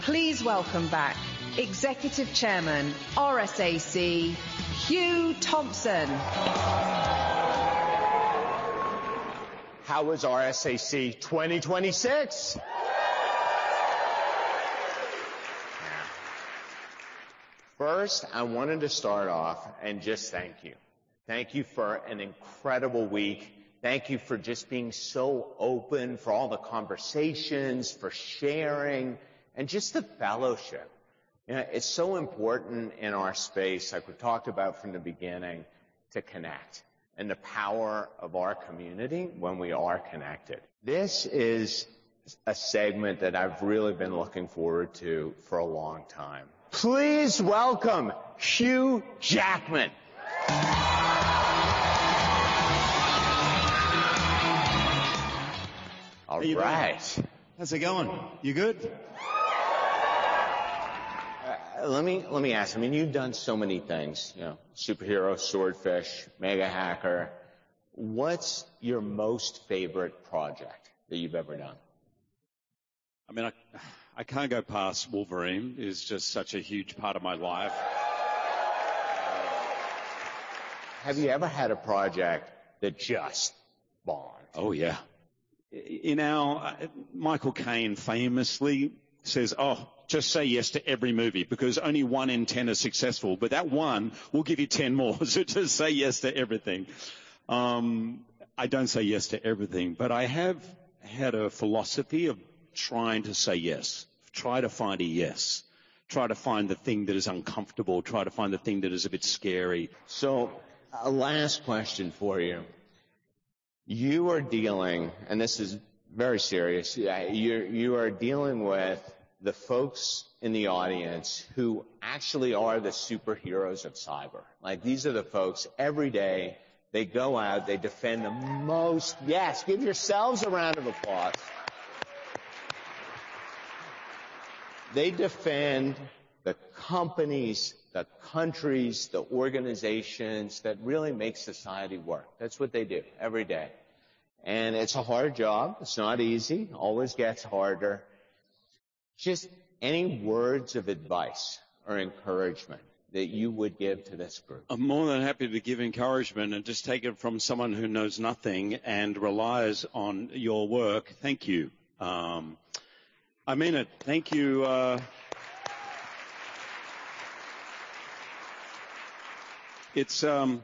Please welcome back Executive Chairman, RSAC, Hugh Thompson. How was RSAC 2026? First, I wanted to start off and just thank you. Thank you for an incredible week. Thank you for just being so open, for all the conversations, for sharing, and just the fellowship. You know, it's so important in our space, like we talked about from the beginning, to connect and the power of our community when we are connected. This is a segment that I've really been looking forward to for a long time. Please welcome Hugh Jackman. All right. How's it going? You good? Let me ask. I mean, you've done so many things. You know, superhero, swordfish, mega hacker. What's your most favorite project that you've ever done? I mean, I can't go past Wolverine. It's just such a huge part of my life. Have you ever had a project that just bombed? Oh, yeah. Michael Caine famously says, just say yes to every movie because only 1 in 10 are successful, but that one will give you 10 more. So just say yes to everything. I don't say yes to everything, but I have had a philosophy of trying to say yes. Try to find a yes. Try to find the thing that is uncomfortable. Try to find the thing that is a bit scary. So a last question for you. You are dealing, and this is very serious, you are dealing with the folks in the audience who actually are the superheroes of cyber. Like, these are the folks every day, they go out, they defend the most, yes, give yourselves a round of applause. They defend the companies, the countries, the organizations that really make society work. That's what they do every day. And it's a hard job. It's not easy. Always gets harder. Just any words of advice or encouragement that you would give to this group? I'm more than happy to give encouragement and just take it from someone who knows nothing and relies on your work. Thank you. I mean it. Thank you. It's, I'm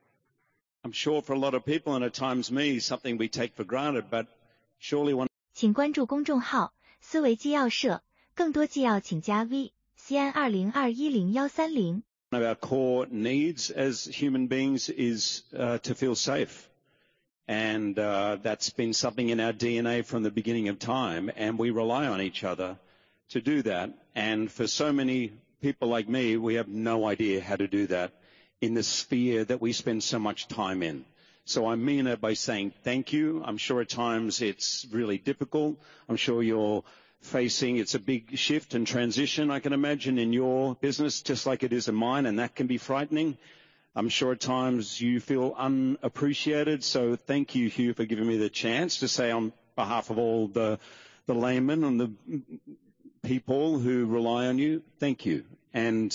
sure for a lot of people, and at times me, something we take for granted, but surely one. 请关注公众号思维纪要社，更多纪要请加 V CN 20210130。 One of our core needs as human beings is to feel safe. And that's been something in our DNA from the beginning of time, and we rely on each other to do that. And for so many people like me, we have no idea how to do that in the sphere that we spend so much time in. So I mean it by saying thank you. I'm sure at times it's really difficult. I'm sure you're facing, it's a big shift and transition, I can imagine, in your business, just like it is in mine, and that can be frightening. I'm sure at times you feel unappreciated. So thank you, Hugh, for giving me the chance to say on behalf of all the laymen and the people who rely on you, thank you. And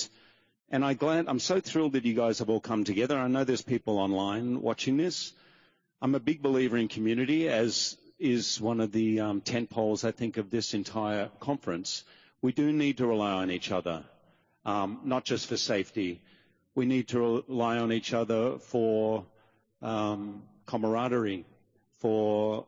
I'm so thrilled that you guys have all come together. I know there's people online watching this. I'm a big believer in community, as is one of the tent poles, I think, of this entire conference. We do need to rely on each other, not just for safety. We need to rely on each other for camaraderie, for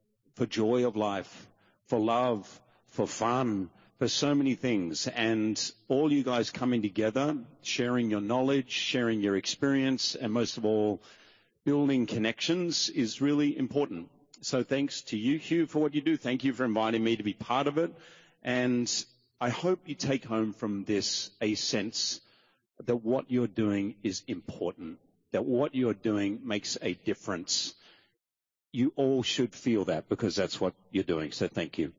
joy of life, for love, for fun, for so many things. And all you guys coming together, sharing your knowledge, sharing your experience, and most of all, building connections is really important. So thanks to you, Hugh, for what you do. Thank you for inviting me to be part of it. And I hope you take home from this a sense that what you're doing is important, that what you're doing makes a difference. You all should feel that because that's what you're doing. So thank you.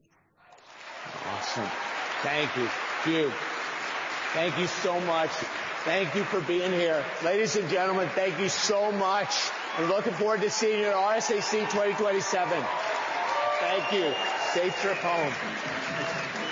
Awesome. Thank you, Hugh. Thank you so much. Thank you for being here. Ladies and gentlemen, thank you so much. I'm looking forward to seeing you at RSAC 2027. Thank you. Safe trip home.